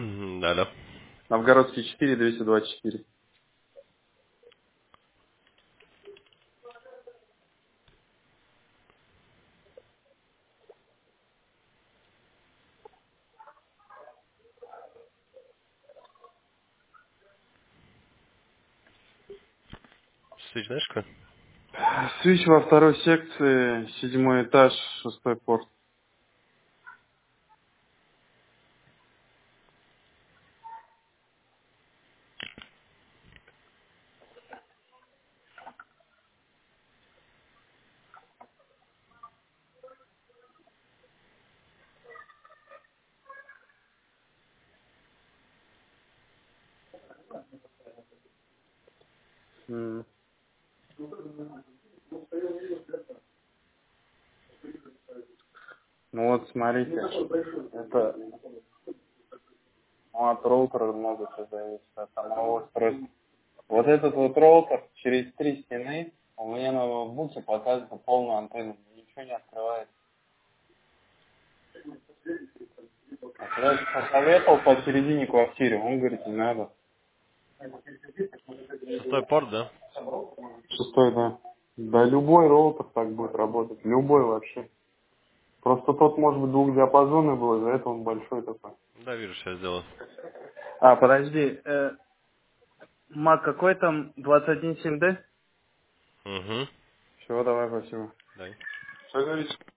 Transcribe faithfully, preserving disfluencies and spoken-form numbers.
Да, да. Новгородский четыре, двести двадцать четыре. Свич, знаешь какой? Свич во второй секции, седьмой этаж, шестой порт. М. Ну вот, смотрите, это ну, от роутера много чего зависит, от самого устройства. Вот этот вот роутер через три стены у меня на ноутбуке показывает полную антенну, ничего не открывается. Я же посоветовал посередине квартиры, он говорит, не надо. Шестой порт, да? Шестой, да. Да любой роутер так будет работать, любой вообще. Просто тот, может быть, двухдиапазонный был, из-за этого он большой такой. Да, вижу, сейчас сделаю. А, подожди, э, Мак какой там, двадцать один семь дэ? Угу. Все, давай, спасибо. Дай. Что говоришь?